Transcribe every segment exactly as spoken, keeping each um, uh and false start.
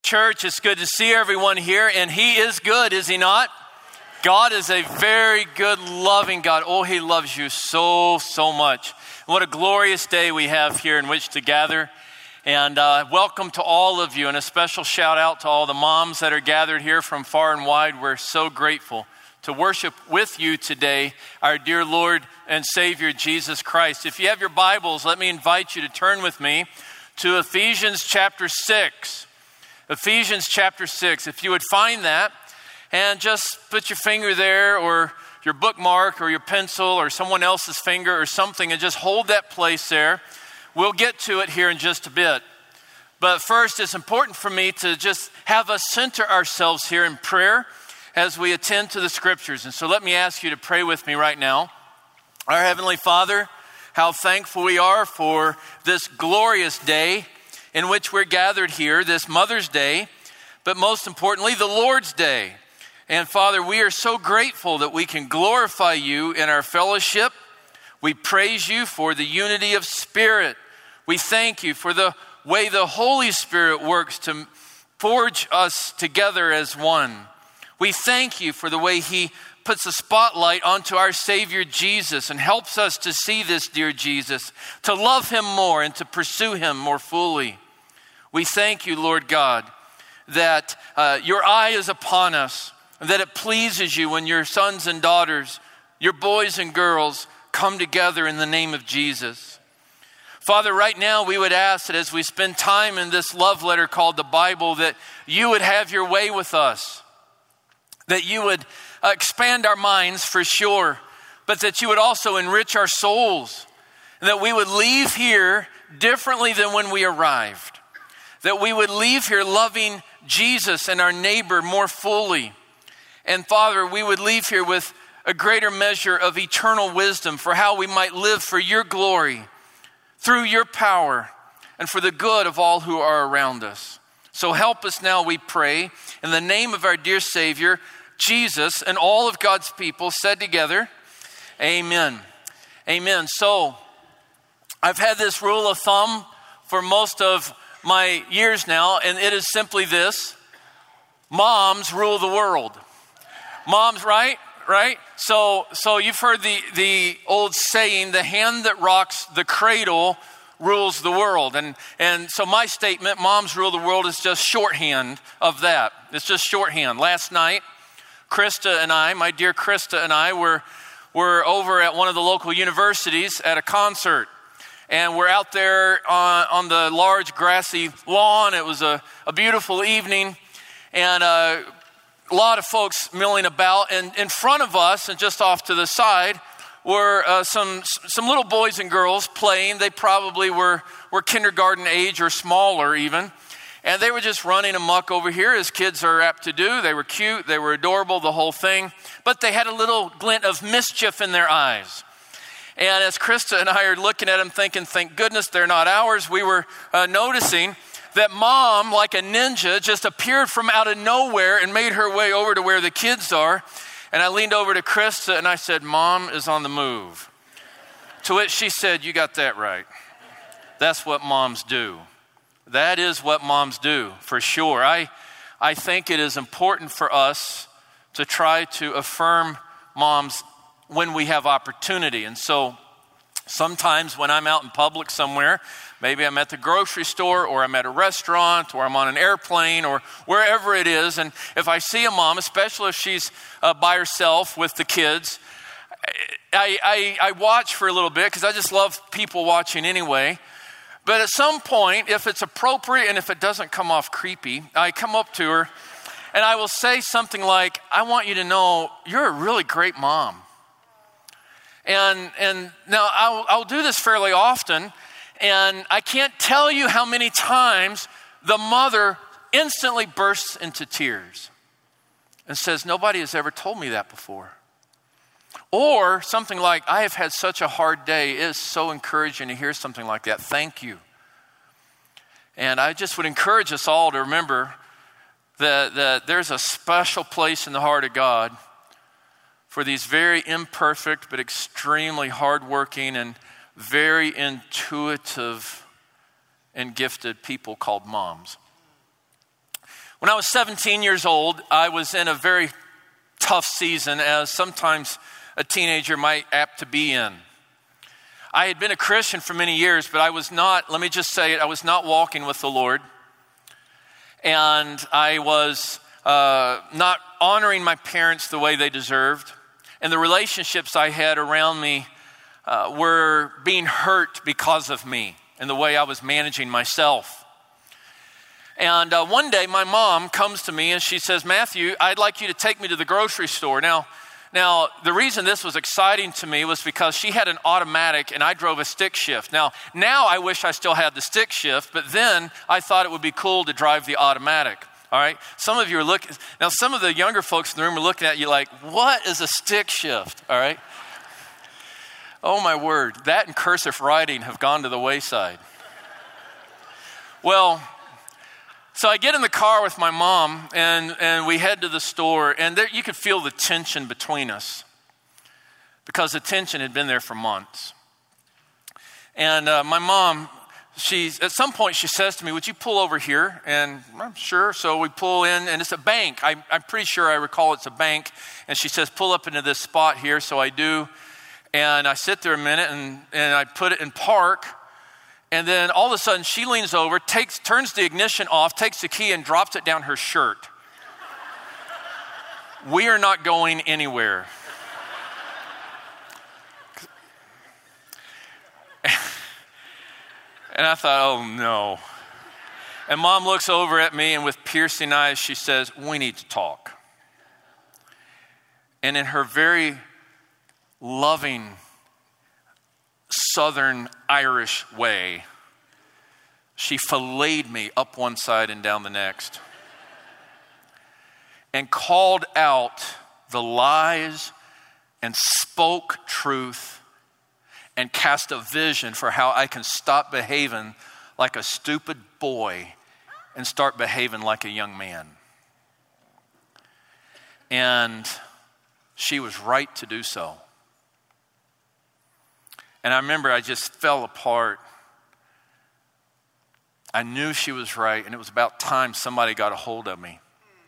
Church, it's good to see everyone here, and He is good, is He not? God is a very good, loving God. Oh, He loves you so, so much. What a glorious day we have here in which to gather. And uh, welcome to all of you, and a special shout out to all the moms that are gathered here from far and wide. We're so grateful to worship with you today, our dear Lord and Savior, Jesus Christ. If you have your Bibles, let me invite you to turn with me to Ephesians chapter six. Ephesians chapter six. If you would find that and just put your finger there or your bookmark or your pencil or someone else's finger or something and just hold that place there. We'll get to it here in just a bit. But first, it's important for me to just have us center ourselves here in prayer as we attend to the scriptures. And so let me ask you to pray with me right now. Our Heavenly Father, how thankful we are for this glorious day in which we're gathered here, this Mother's Day, but most importantly, the Lord's Day. And Father, we are so grateful that we can glorify you in our fellowship. We praise you for the unity of spirit. We thank you for the way the Holy Spirit works to forge us together as one. We thank you for the way He puts a spotlight onto our Savior Jesus and helps us to see this dear Jesus, to love Him more and to pursue Him more fully. We thank you, Lord God, that uh, your eye is upon us, and that it pleases you when your sons and daughters, your boys and girls, come together in the name of Jesus. Father, right now we would ask that as we spend time in this love letter called the Bible, that you would have your way with us, that you would uh, expand our minds for sure, but that you would also enrich our souls, and that we would leave here differently than when we arrived, that we would leave here loving Jesus and our neighbor more fully. And Father, we would leave here with a greater measure of eternal wisdom for how we might live for your glory, through your power, and for the good of all who are around us. So help us now, we pray, in the name of our dear Savior, Jesus, and all of God's people said together, amen. Amen. So, I've had this rule of thumb for most of my years now, and it is simply this: moms rule the world. Moms, right? Right? So so you've heard the, the old saying, the hand that rocks the cradle rules the world. And, and so my statement, moms rule the world, is just shorthand of that. It's just shorthand. Last night, Krista and I, my dear Krista and I, were, were over at one of the local universities at a concert. And we're out there on, on the large grassy lawn. It was a, a beautiful evening. And uh a lot of folks milling about, and in front of us and just off to the side were uh, some some little boys and girls playing. They probably were, were kindergarten age or smaller even. And they were just running amok over here, as kids are apt to do. They were cute, they were adorable, the whole thing. But they had a little glint of mischief in their eyes. And as Krista and I are looking at them thinking, thank goodness they're not ours, we were uh, noticing that mom, like a ninja, just appeared from out of nowhere and made her way over to where the kids are. And I leaned over to Krista and I said, Mom is on the move. To which she said, you got that right. That's what moms do. That is what moms do, for sure. I, I think it is important for us to try to affirm moms when we have opportunity. And so sometimes when I'm out in public somewhere, maybe I'm at the grocery store or I'm at a restaurant or I'm on an airplane or wherever it is. And if I see a mom, especially if she's uh, by herself with the kids, I, I, I watch for a little bit because I just love people watching anyway. But at some point, if it's appropriate and if it doesn't come off creepy, I come up to her and I will say something like, I want you to know you're a really great mom. And, and now I'll, I'll do this fairly often. And I can't tell you how many times the mother instantly bursts into tears and says, nobody has ever told me that before. Or something like, I have had such a hard day. It is so encouraging to hear something like that. Thank you. And I just would encourage us all to remember that, that there's a special place in the heart of God for these very imperfect but extremely hardworking and very intuitive and gifted people called moms. When I was seventeen years old, I was in a very tough season, as sometimes a teenager might apt to be in. I had been a Christian for many years, but I was not, let me just say it, I was not walking with the Lord. And I was uh, not honoring my parents the way they deserved. And the relationships I had around me uh, were being hurt because of me and the way I was managing myself. And uh, one day my mom comes to me and she says, Matthew, I'd like you to take me to the grocery store. Now, now the reason this was exciting to me was because she had an automatic and I drove a stick shift. Now, now I wish I still had the stick shift, but then I thought it would be cool to drive the automatic. All right. Some of you are looking, now some of the younger folks in the room are looking at you like, what is a stick shift? All right. Oh my word, that and cursive writing have gone to the wayside. Well, so I get in the car with my mom, and, and we head to the store, and there, you could feel the tension between us because the tension had been there for months. And uh, my mom, she's at some point she says to me, would you pull over here? And I'm sure. So we pull in, and it's a bank. I, I'm pretty sure I recall it's a bank. And she says, pull up into this spot here. So I do. And I sit there a minute, and, and I put it in park. And then all of a sudden she leans over, takes, turns the ignition off, takes the key and drops it down her shirt. We are not going anywhere. And I thought, oh no. And mom looks over at me and with piercing eyes, she says, we need to talk. And in her very loving, Southern Irish way, she filleted me up one side and down the next and called out the lies and spoke truth and cast a vision for how I can stop behaving like a stupid boy and start behaving like a young man. And she was right to do so. And I remember I just fell apart. I knew she was right, and it was about time somebody got a hold of me.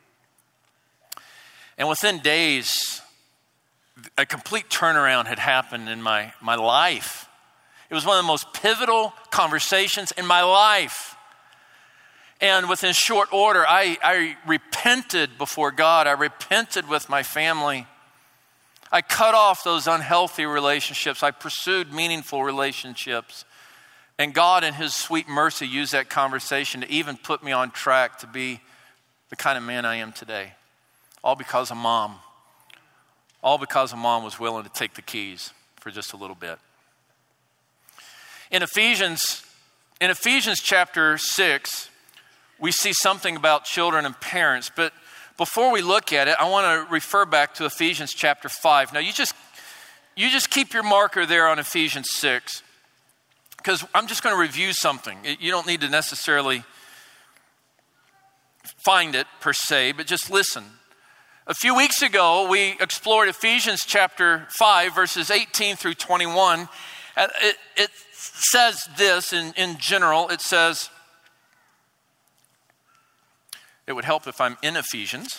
And within days, a complete turnaround had happened in my, my life. It was one of the most pivotal conversations in my life. And within short order, I, I repented before God. I repented with my family. I cut off those unhealthy relationships. I pursued meaningful relationships. And God in his sweet mercy used that conversation to even put me on track to be the kind of man I am today. All because of mom. All because of mom was willing to take the keys for just a little bit. In Ephesians, in Ephesians chapter six, we see something about children and parents, but before we look at it, I want to refer back to Ephesians chapter five. Now, you just you just keep your marker there on Ephesians six, because I'm just going to review something. You don't need to necessarily find it per se, but just listen. A few weeks ago, we explored Ephesians chapter five, verses eighteen through twenty-one. It, it says this in, in general. It says, it would help if I'm in Ephesians.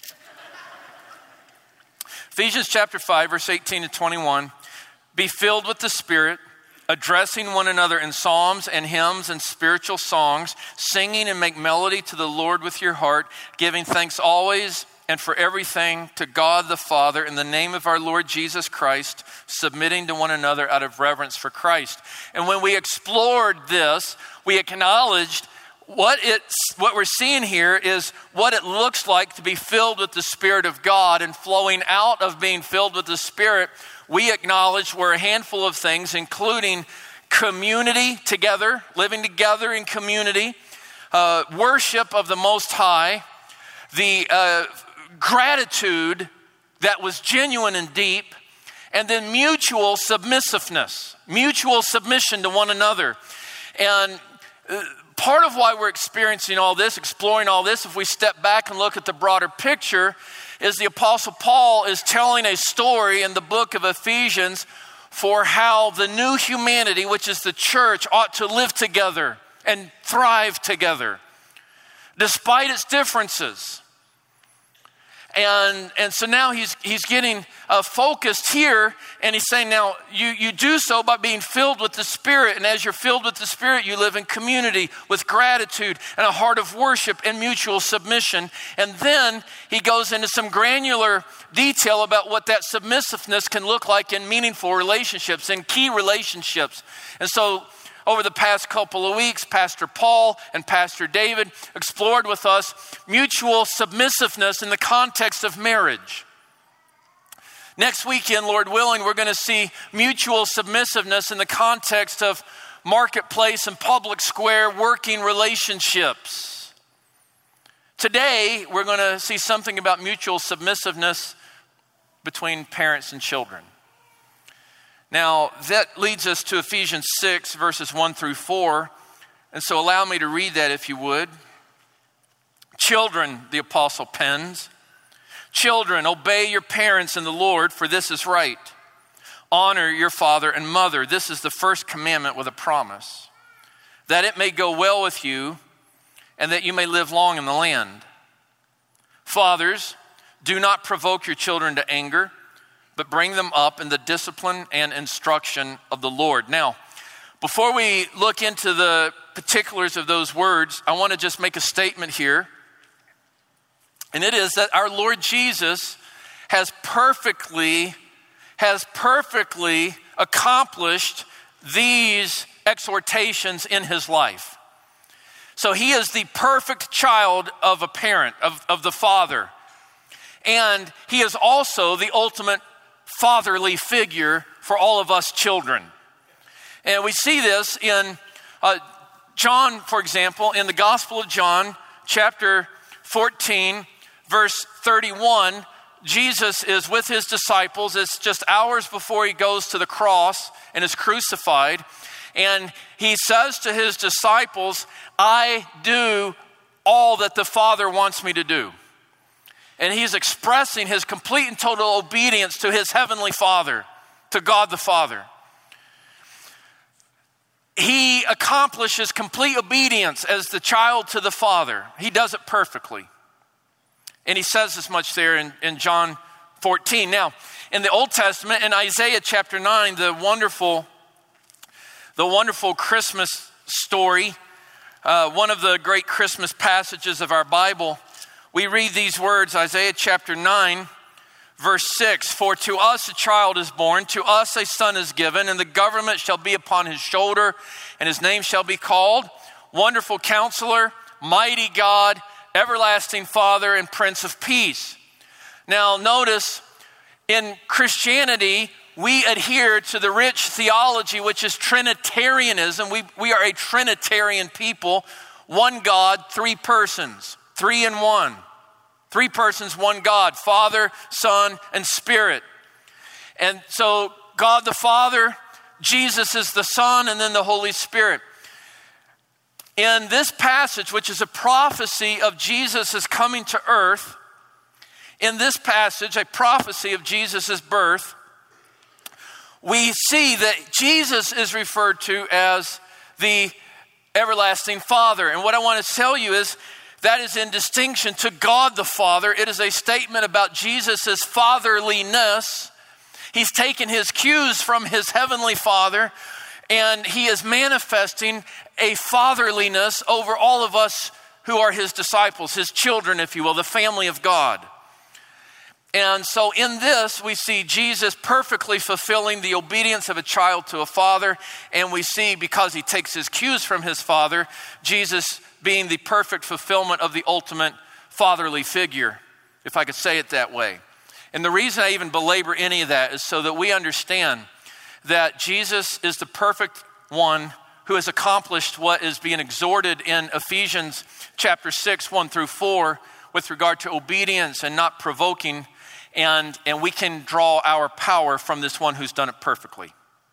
Ephesians chapter five, verse eighteen to twenty-one. Be filled with the Spirit, addressing one another in psalms and hymns and spiritual songs, singing and make melody to the Lord with your heart, giving thanks always and for everything to God the Father in the name of our Lord Jesus Christ, submitting to one another out of reverence for Christ. And when we explored this, we acknowledged what it's what we're seeing here is what it looks like to be filled with the Spirit of God, and flowing out of being filled with the Spirit, we acknowledge were a handful of things, including community together, living together in community, uh, worship of the Most High, the uh, gratitude that was genuine and deep, and then mutual submissiveness, mutual submission to one another. And uh, part of why we're experiencing all this, exploring all this, if we step back and look at the broader picture, is the Apostle Paul is telling a story in the book of Ephesians for how the new humanity, which is the church, ought to live together and thrive together. despite its differences. And and so now he's he's getting uh, focused here, and he's saying now you, you do so by being filled with the Spirit. And as you're filled with the Spirit, you live in community with gratitude and a heart of worship and mutual submission. And then he goes into some granular detail about what that submissiveness can look like in meaningful relationships and key relationships. And so over the past couple of weeks, Pastor Paul and Pastor David explored with us mutual submissiveness in the context of marriage. Next weekend, Lord willing, we're going to see mutual submissiveness in the context of marketplace and public square working relationships. Today, we're going to see something about mutual submissiveness between parents and children. Now, that leads us to Ephesians six, verses one through four. And so allow me to read that if you would. Children, the apostle pens. Children, obey your parents in the Lord, for this is right. Honor your father and mother. This is the first commandment with a promise, that it may go well with you and that you may live long in the land. Fathers, do not provoke your children to anger, but bring them up in the discipline and instruction of the Lord. Now, before we look into the particulars of those words, I want to just make a statement here. And it is that our Lord Jesus has perfectly, has perfectly accomplished these exhortations in his life. So he is the perfect child of a parent, of, of the Father. And he is also the ultimate fatherly figure for all of us children. And we see this in uh, John, for example, in the Gospel of John, chapter fourteen, verse thirty-one. Jesus is with his disciples. It's just hours before he goes to the cross and is crucified. And he says to his disciples, I do all that the Father wants me to do. And he's expressing his complete and total obedience to his heavenly Father, to God the Father. He accomplishes complete obedience as the child to the Father. He does it perfectly. And he says as much there in, in John fourteen. Now, in the Old Testament, in Isaiah chapter nine, the wonderful, the wonderful Christmas story, uh, one of the great Christmas passages of our Bible, we read these words, Isaiah chapter nine, verse six, for to us a child is born, to us a son is given, and the government shall be upon his shoulder, and his name shall be called Wonderful Counselor, Mighty God, Everlasting Father, and Prince of Peace. Now notice, in Christianity, we adhere to the rich theology, which is Trinitarianism. We, we are a Trinitarian people, one God, three persons. Three in one. Three persons, one God, Father, Son, and Spirit. And so God the Father, Jesus is the Son, and then the Holy Spirit. In this passage, which is a prophecy of Jesus' coming to earth, in this passage, a prophecy of Jesus' birth, we see that Jesus is referred to as the everlasting Father. And what I want to tell you is, that is in distinction to God the Father. It is a statement about Jesus' fatherliness. He's taken his cues from his heavenly Father, and he is manifesting a fatherliness over all of us who are his disciples, his children, if you will, the family of God. And so in this, we see Jesus perfectly fulfilling the obedience of a child to a father. And we see, because he takes his cues from his father, Jesus being the perfect fulfillment of the ultimate fatherly figure, if I could say it that way. And the reason I even belabor any of that is so that we understand that Jesus is the perfect one who has accomplished what is being exhorted in Ephesians chapter six, one through four, with regard to obedience and not provoking. And, and we can draw our power from this one who's done it perfectly,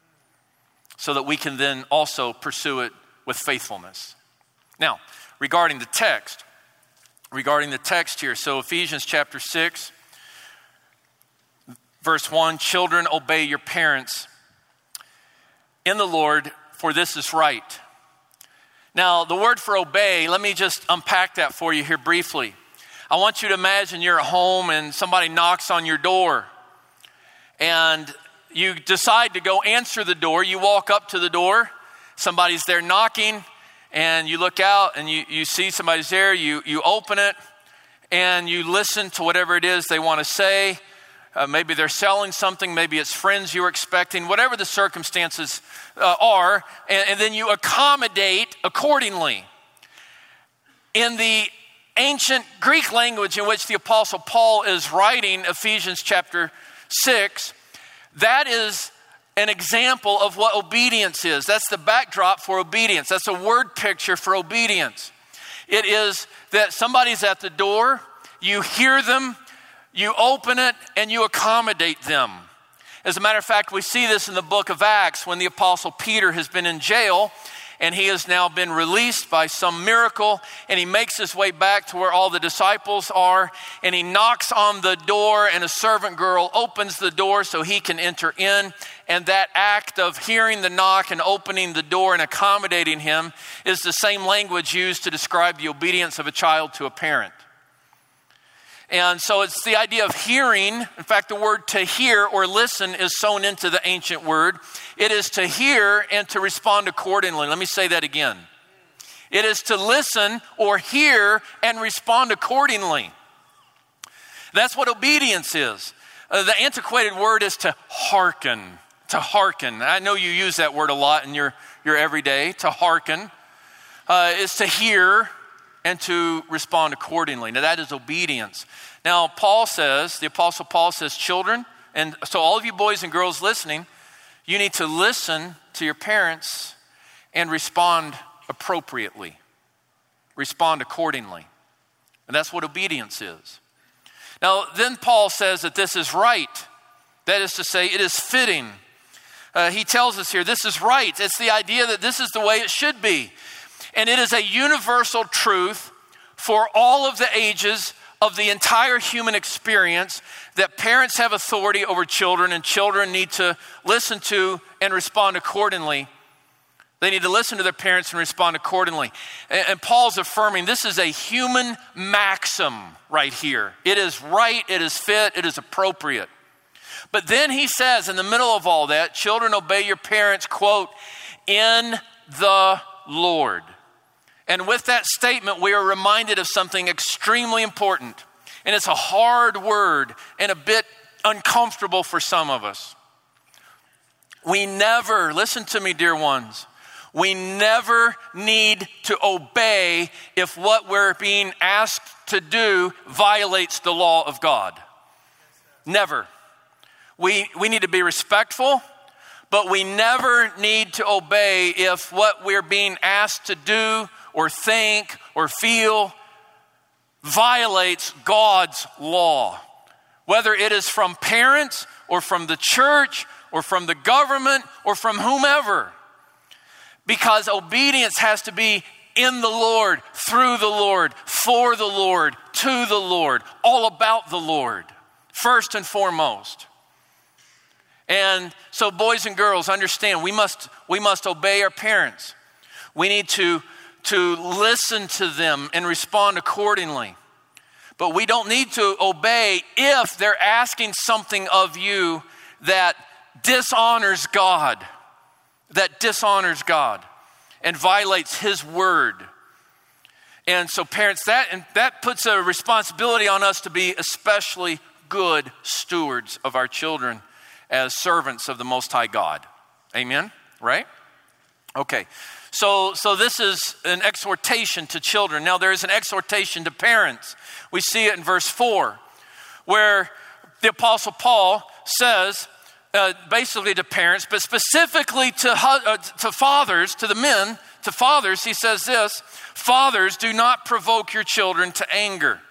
so that we can then also pursue it with faithfulness. Now, regarding the text, regarding the text here, so Ephesians chapter six, verse one, children, obey your parents in the Lord, for this is right. Now, the word for obey, let me just unpack that for you here briefly. I want you to imagine you're at home and somebody knocks on your door. And you decide to go answer the door. You walk up to the door. Somebody's there knocking. And you look out and you, you see somebody's there. You, you open it. And you listen to whatever it is they want to say. Uh, maybe they're selling something. Maybe it's friends you were expecting. Whatever the circumstances uh, are. And, and then you accommodate accordingly. In the ancient Greek language in which the Apostle Paul is writing Ephesians chapter six, that is an example of what obedience is. That's the backdrop for obedience. That's a word picture for obedience. It is that somebody's at the door, you hear them, you open it, and you accommodate them. As a matter of fact, we see this in the book of Acts when the Apostle Peter has been in jail and he has now been released by some miracle, and he makes his way back to where all the disciples are, and he knocks on the door, and a servant girl opens the door so he can enter in. And that act of hearing the knock and opening the door and accommodating him is the same language used to describe the obedience of a child to a parent. And so it's the idea of hearing. In fact, the word to hear or listen is sewn into the ancient word. It is to hear and to respond accordingly. Let me say that again. It is to listen or hear and respond accordingly. That's what obedience is. Uh, the antiquated word is to hearken. To hearken. I know you use that word a lot in your, your everyday. To hearken uh, is to hear and to respond accordingly. Now that is obedience. Now Paul says, the Apostle Paul says, children, and so all of you boys and girls listening, you need to listen to your parents and respond appropriately. Respond accordingly. And that's what obedience is. Now then Paul says that this is right. That is to say, it is fitting. Uh, he tells us here, this is right. It's the idea that this is the way it should be. And it is a universal truth for all of the ages of the entire human experience that parents have authority over children and children need to listen to and respond accordingly. They need to listen to their parents and respond accordingly. And, and Paul's affirming this is a human maxim right here. It is right, it is fit, it is appropriate. But then he says in the middle of all that, children, obey your parents, quote, in the Lord. And with that statement, we are reminded of something extremely important. And it's a hard word and a bit uncomfortable for some of us. We never, listen to me, dear ones, we never need to obey if what we're being asked to do violates the law of God. Never. We, we need to be respectful, but we never need to obey if what we're being asked to do or think or feel violates God's law. Whether it is from parents or from the church or from the government or from whomever. Because obedience has to be in the Lord, through the Lord, for the Lord, to the Lord, all about the Lord, first and foremost. And so boys and girls, understand, we must, we must obey our parents. We need to to listen to them and respond accordingly. But we don't need to obey if they're asking something of you that dishonors God, that dishonors God and violates His word. And so parents, that, and that puts a responsibility on us to be especially good stewards of our children as servants of the Most High God. Amen? Right? Okay. So, so this is an exhortation to children. Now there is an exhortation to parents. We see it in verse four, where the Apostle Paul says, uh, basically to parents, but specifically to, uh, to fathers, to the men, to fathers, he says this, fathers, do not provoke your children to anger.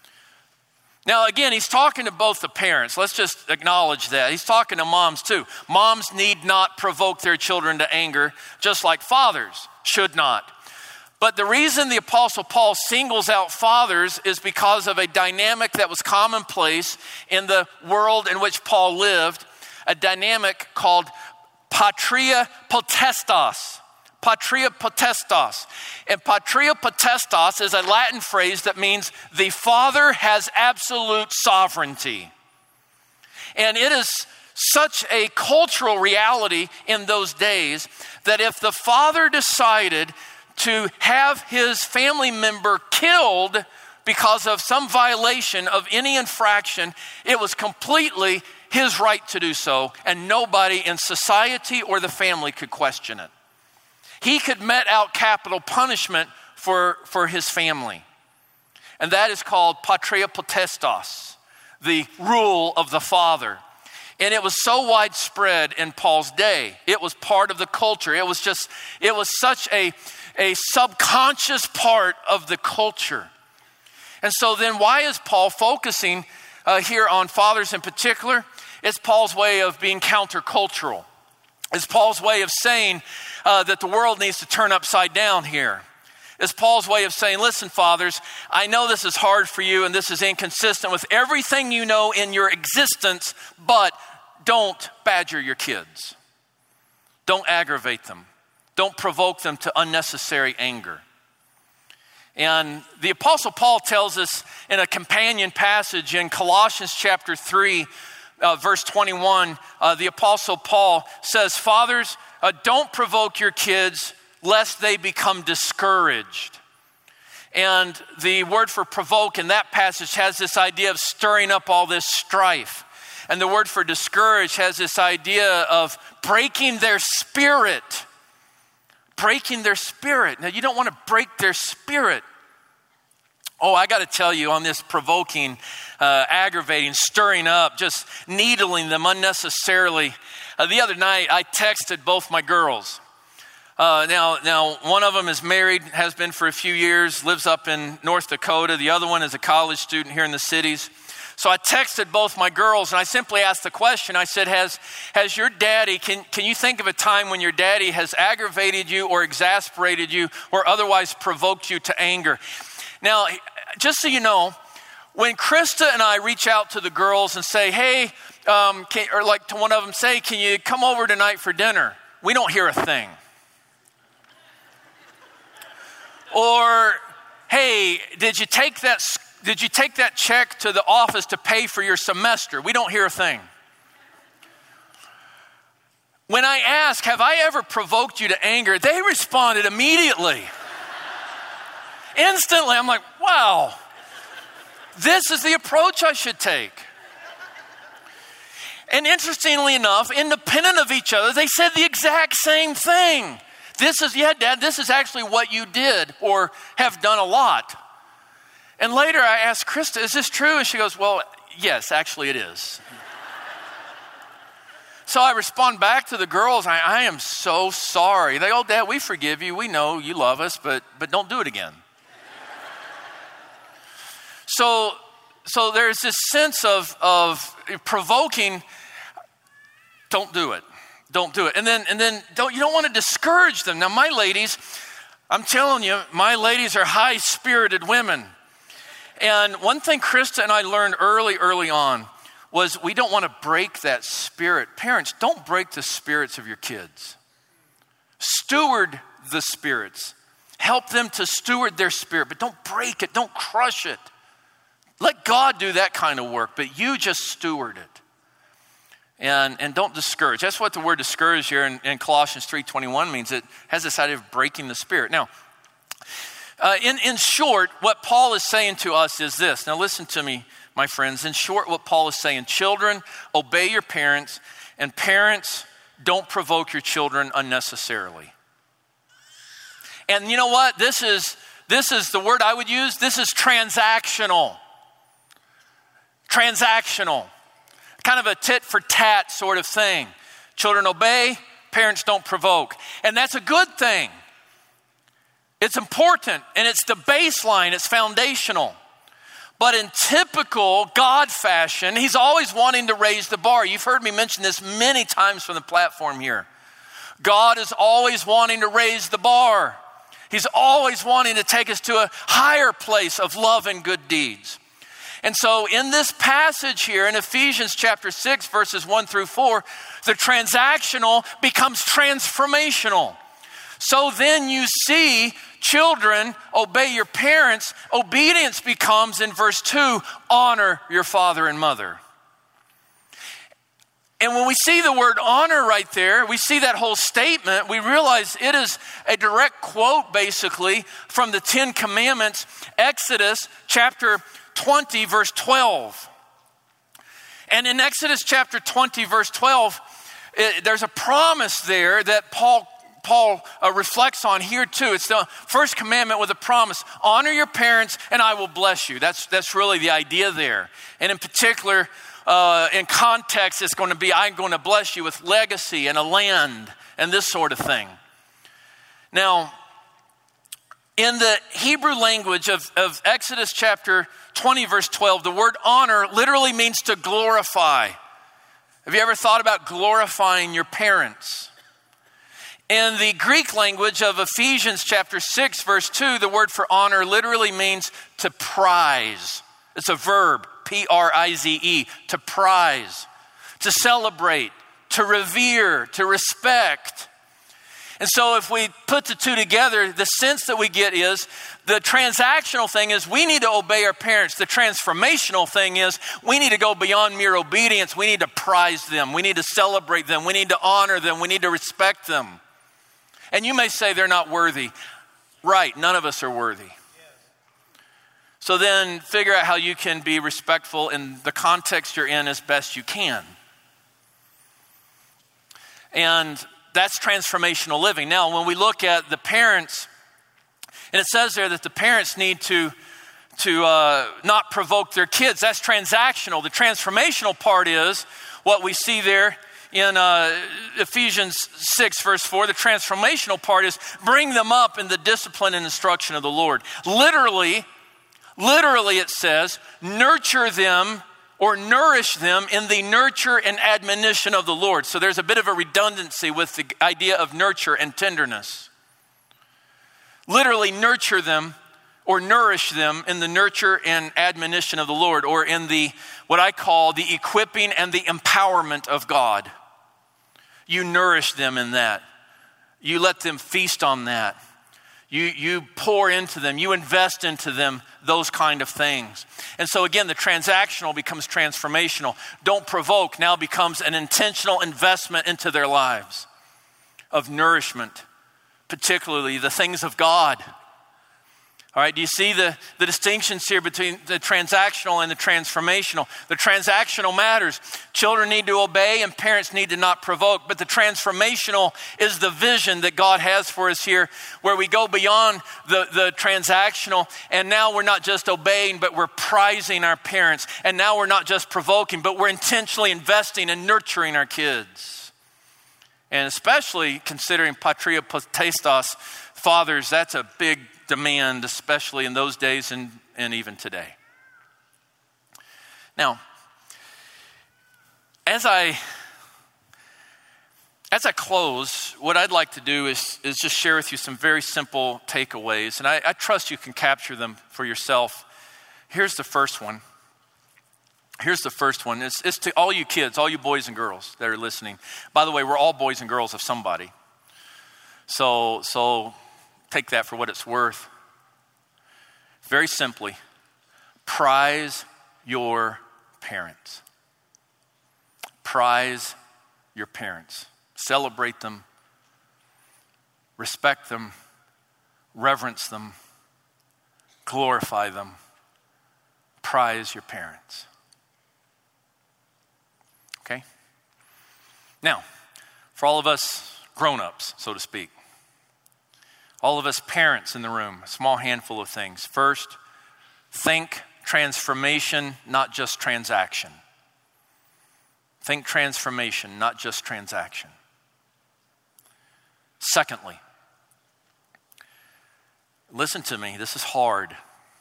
Now again, he's talking to both the parents. Let's just acknowledge that. He's talking to moms too. Moms need not provoke their children to anger, just like fathers should not. But the reason the Apostle Paul singles out fathers is because of a dynamic that was commonplace in the world in which Paul lived, a dynamic called patria potestas. Patria potestas. And patria potestas is a Latin phrase that means the father has absolute sovereignty. And it is such a cultural reality in those days that if the father decided to have his family member killed because of some violation of any infraction, it was completely his right to do so, and nobody in society or the family could question it. He could met out capital punishment for, for his family. And that is called patria potestas, the rule of the father. And it was so widespread in Paul's day. It was part of the culture. It was just, it was such a, a subconscious part of the culture. And so then why is Paul focusing uh, here on fathers in particular? It's Paul's way of being countercultural. It's Paul's way of saying uh, that the world needs to turn upside down here. It's Paul's way of saying, listen, fathers, I know this is hard for you and this is inconsistent with everything you know in your existence, but don't badger your kids. Don't aggravate them. Don't provoke them to unnecessary anger. And the Apostle Paul tells us in a companion passage in Colossians chapter three, uh, verse twenty-one, uh, the Apostle Paul says, fathers, uh, don't provoke your kids lest they become discouraged. And the word for provoke in that passage has this idea of stirring up all this strife. And the word for discourage has this idea of breaking their spirit. Breaking their spirit. Now, you don't want to break their spirit. Oh, I got to tell you, on this provoking, uh, aggravating, stirring up, just needling them unnecessarily. Uh, the other night, I texted both my girls. Uh, now, now, one of them is married, has been for a few years, lives up in North Dakota. The other one is a college student here in the cities. So I texted both my girls and I simply asked the question. I said, has, has your daddy, can, can you think of a time when your daddy has aggravated you or exasperated you or otherwise provoked you to anger? Now, just so you know, when Krista and I reach out to the girls and say, hey, um, can, or like to one of them say, can you come over tonight for dinner? We don't hear a thing. Or, hey, did you take that Did you take that check to the office to pay for your semester? We don't hear a thing. When I ask, have I ever provoked you to anger? They responded immediately. Instantly, I'm like, wow, this is the approach I should take. And interestingly enough, independent of each other, they said the exact same thing. This is, yeah, Dad, this is actually what you did or have done a lot. And later I asked Krista, is this true? And she goes, well, yes, actually it is. So I respond back to the girls, I, I am so sorry. They go, oh, Dad, we forgive you. We know you love us, but but don't do it again. so so there's this sense of, of provoking, don't do it. Don't do it. And then and then don't you don't want to discourage them. Now my ladies, I'm telling you, my ladies are high-spirited women. And one thing Krista and I learned early, early on was we don't want to break that spirit. Parents, don't break the spirits of your kids. Steward the spirits. Help them to steward their spirit, but don't break it. Don't crush it. Let God do that kind of work, but you just steward it. And, and don't discourage. That's what the word discourage here in, in Colossians three twenty-one means. It has this idea of breaking the spirit. Now, Uh, in, in short, what Paul is saying to us is this. Now listen to me, my friends. In short, what Paul is saying, children, obey your parents, and parents, don't provoke your children unnecessarily. And you know what? This is, this is the word I would use. This is transactional. Transactional. Kind of a tit for tat sort of thing. Children obey, parents don't provoke. And that's a good thing. It's important, and it's the baseline, it's foundational. But in typical God fashion, he's always wanting to raise the bar. You've heard me mention this many times from the platform here. God is always wanting to raise the bar. He's always wanting to take us to a higher place of love and good deeds. And so in this passage here in Ephesians chapter six, verses one through four, the transactional becomes transformational. So then you see, children, obey your parents. Obedience becomes, in verse two, honor your father and mother. And when we see the word honor right there, we see that whole statement, we realize it is a direct quote, basically, from the Ten Commandments, Exodus chapter twenty, verse twelve. And in Exodus chapter twenty, verse twelve, it, there's a promise there that Paul Paul uh, reflects on here too. It's the first commandment with a promise. Honor your parents and I will bless you. That's, that's really the idea there. And in particular, uh, in context, it's going to be, I'm going to bless you with legacy and a land and this sort of thing. Now, in the Hebrew language of, of Exodus chapter twenty, verse twelve, the word honor literally means to glorify. Have you ever thought about glorifying your parents? In the Greek language of Ephesians chapter six, verse two, the word for honor literally means to prize. It's a verb, P R I Z E, to prize, to celebrate, to revere, to respect. And so if we put the two together, the sense that we get is the transactional thing is we need to obey our parents. The transformational thing is we need to go beyond mere obedience. We need to prize them. We need to celebrate them. We need to honor them. We need to respect them. And you may say they're not worthy. Right, none of us are worthy. So then figure out how you can be respectful in the context you're in as best you can. And that's transformational living. Now, when we look at the parents, and it says there that the parents need to, to uh, not provoke their kids. That's transactional. The transformational part is what we see there in uh, Ephesians six, verse four. The transformational part is bring them up in the discipline and instruction of the Lord. Literally, literally it says, nurture them or nourish them in the nurture and admonition of the Lord. So there's a bit of a redundancy with the idea of nurture and tenderness. Literally nurture them or nourish them in the nurture and admonition of the Lord, or in the, what I call the equipping and the empowerment of God. You nourish them in that. You let them feast on that. You, you pour into them, you invest into them, those kind of things. And so again, the transactional becomes transformational. Don't provoke now becomes an intentional investment into their lives of nourishment, particularly the things of God. All right, do you see the, the distinctions here between the transactional and the transformational? The transactional matters. Children need to obey and parents need to not provoke. But the transformational is the vision that God has for us here, where we go beyond the, the transactional, and now we're not just obeying, but we're prizing our parents. And now we're not just provoking, but we're intentionally investing and nurturing our kids. And especially considering patria potestas, fathers, that's a big demand, especially in those days and, and even today. Now, as I as I close, what I'd like to do is, is just share with you some very simple takeaways, and I, I trust you can capture them for yourself. Here's the first one. Here's the first one. It's, it's to all you kids, all you boys and girls that are listening. By the way, we're all boys and girls of somebody. So, so take that for what it's worth. Very simply, prize your parents. Prize your parents. Celebrate them. Respect them. Reverence them. Glorify them. Prize your parents. Okay? Now, for all of us grown-ups, so to speak, all of us parents in the room, a small handful of things. First, think transformation, not just transaction. Think transformation, not just transaction. Secondly, listen to me, this is hard.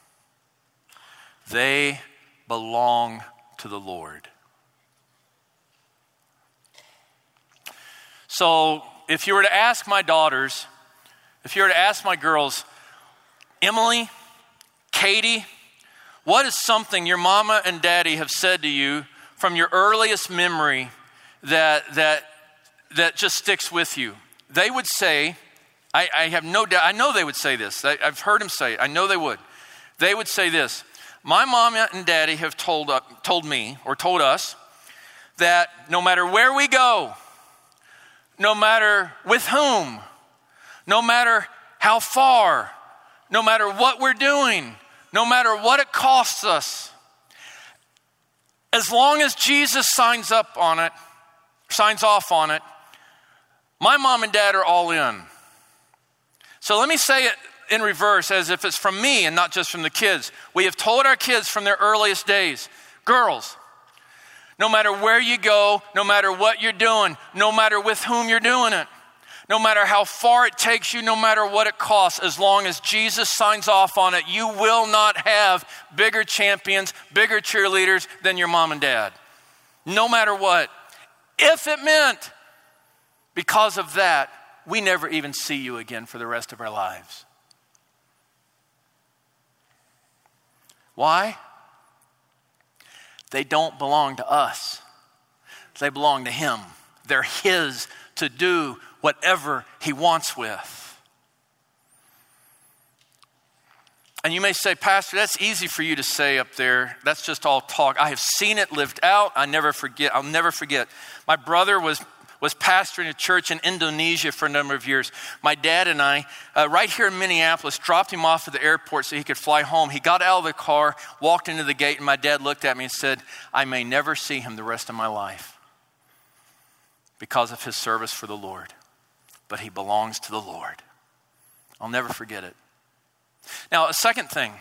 They belong to the Lord. So, if you were to ask my daughters, if you were to ask my girls, Emily, Katie, what is something your mama and daddy have said to you from your earliest memory that that that just sticks with you? They would say, I, I have no doubt, I know they would say this. I, I've heard them say it. I know they would. They would say this. My mom and daddy have told, uh, told me or told us that no matter where we go, no matter with whom, no matter how far, no matter what we're doing, no matter what it costs us, as long as Jesus signs up on it, signs off on it, my mom and dad are all in. So let me say it in reverse, as if it's from me and not just from the kids. We have told our kids from their earliest days, girls, no matter where you go, no matter what you're doing, no matter with whom you're doing it, no matter how far it takes you, no matter what it costs, as long as Jesus signs off on it, you will not have bigger champions, bigger cheerleaders than your mom and dad. No matter what. If it meant, because of that, we never even see you again for the rest of our lives. Why? They don't belong to us. They belong to him. They're his to do whatever he wants with. And you may say, Pastor, that's easy for you to say up there. That's just all talk. I have seen it lived out. I never forget. I'll never forget. My brother was was pastoring a church in Indonesia for a number of years. My dad and I, uh, right here in Minneapolis, dropped him off at the airport so he could fly home. He got out of the car, walked into the gate, and my dad looked at me and said, I may never see him the rest of my life because of his service for the Lord. But he belongs to the Lord. I'll never forget it. Now, a second thing.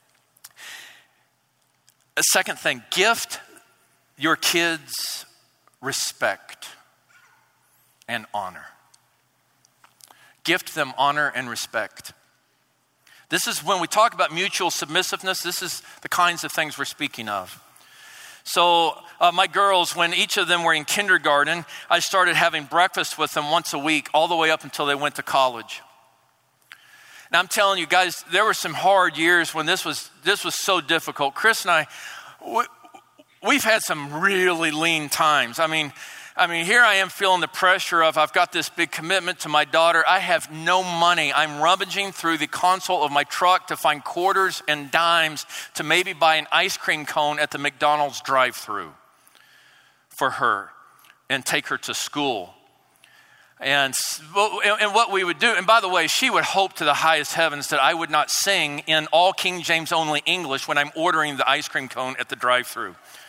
A second thing, gift your kids respect and honor. Gift them honor and respect. This is when we talk about mutual submissiveness, this is the kinds of things we're speaking of. So uh, my girls, when each of them were in kindergarten, I started having breakfast with them once a week, all the way up until they went to college. And I'm telling you guys, there were some hard years when this was this was so difficult. Chris and I, we, we've had some really lean times. I mean, I mean, here I am feeling the pressure of I've got this big commitment to my daughter. I have no money. I'm rummaging through the console of my truck to find quarters and dimes to maybe buy an ice cream cone at the McDonald's drive-thru for her and take her to school. And, and what we would do, and by the way, she would hope to the highest heavens that I would not sing in all King James only English when I'm ordering the ice cream cone at the drive-thru.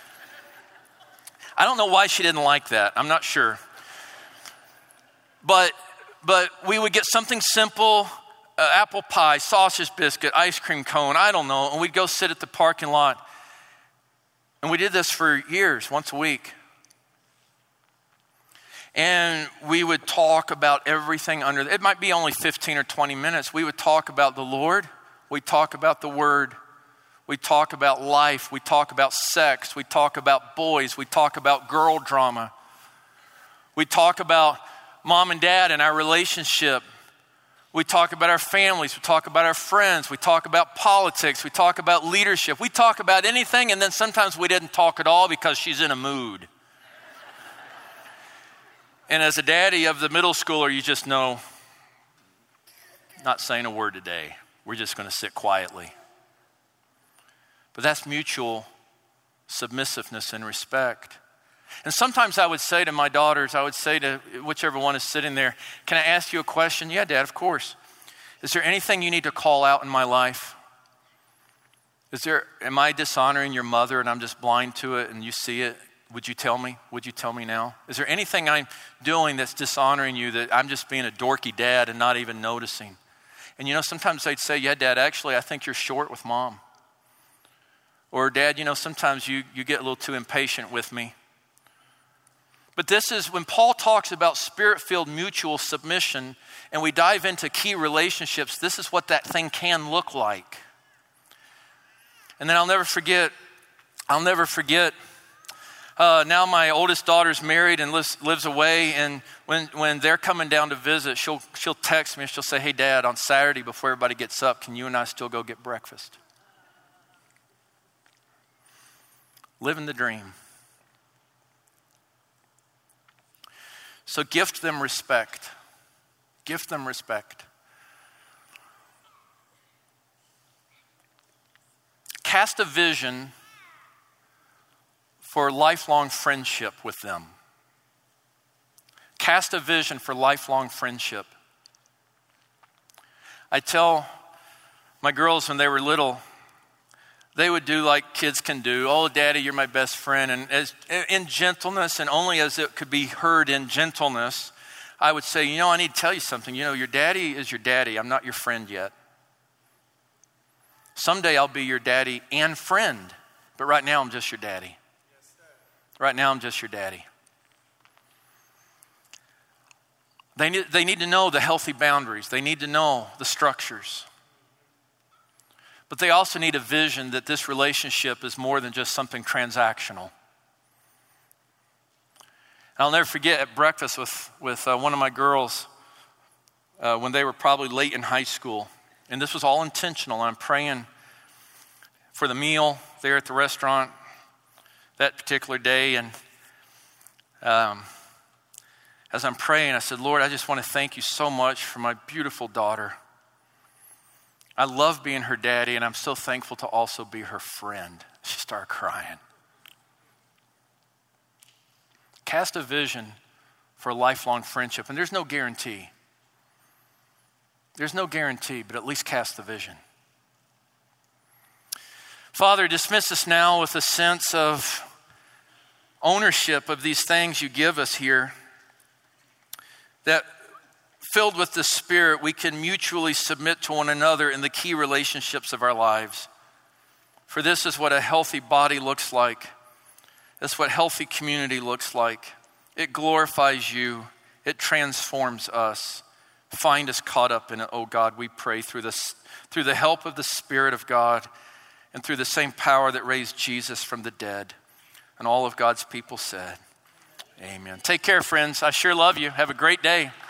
I don't know why she didn't like that. I'm not sure. But but we would get something simple, uh, apple pie, sausage biscuit, ice cream cone, I don't know, and we'd go sit at the parking lot. And we did this for years, once a week. And we would talk about everything under, it might be only fifteen or twenty minutes. We would talk about the Lord. We'd talk about the Word. We talk about life. We talk about sex. We talk about boys. We talk about girl drama. We talk about mom and dad and our relationship. We talk about our families. We talk about our friends. We talk about politics. We talk about leadership. We talk about anything, and then sometimes we didn't talk at all because she's in a mood. And as a daddy of the middle schooler, you just know, not saying a word today. We're just going to sit quietly. But that's mutual submissiveness and respect. And sometimes I would say to my daughters, I would say to whichever one is sitting there, can I ask you a question? Yeah, Dad, of course. Is there anything you need to call out in my life? Is there, am I dishonoring your mother and I'm just blind to it and you see it? Would you tell me? Would you tell me now? Is there anything I'm doing that's dishonoring you that I'm just being a dorky dad and not even noticing? And you know, sometimes they'd say, yeah, Dad, actually, I think you're short with Mom. Or, Dad, you know, sometimes you, you get a little too impatient with me. But this is when Paul talks about spirit-filled mutual submission and we dive into key relationships, this is what that thing can look like. And then I'll never forget, I'll never forget, uh, now my oldest daughter's married and lives, lives away, and when, when they're coming down to visit, she'll, she'll text me and she'll say, hey, Dad, on Saturday before everybody gets up, can you and I still go get breakfast? Living the dream. So gift them respect. Gift them respect. cast a vision for lifelong friendship with them. Cast a vision for lifelong friendship. I tell my girls when they were little, they would do like kids can do. Oh, Daddy, you're my best friend. And as in gentleness, and only as it could be heard in gentleness, I would say, you know, I need to tell you something. You know, your daddy is your daddy. I'm not your friend yet. Someday I'll be your daddy and friend, but right now I'm just your daddy. Right now I'm just your daddy. They need, they need to know the healthy boundaries. They need to know the structures. But they also need a vision that this relationship is more than just something transactional. And I'll never forget at breakfast with, with uh, one of my girls uh, when they were probably late in high school. And this was all intentional. I'm praying for the meal there at the restaurant that particular day. And um, as I'm praying, I said, Lord, I just want to thank you so much for my beautiful daughter. I love being her daddy, and I'm so thankful to also be her friend. She started crying. Cast a vision for a lifelong friendship, and there's no guarantee. There's no guarantee, but at least cast the vision. Father, dismiss us now with a sense of ownership of these things you give us here, that filled with the Spirit, we can mutually submit to one another in the key relationships of our lives. For this is what a healthy body looks like. That's what healthy community looks like. It glorifies you. It transforms us. Find us caught up in it, oh God, we pray through this, through the help of the Spirit of God and through the same power that raised Jesus from the dead. And all of God's people said, amen. Take care, friends. I sure love you. Have a great day.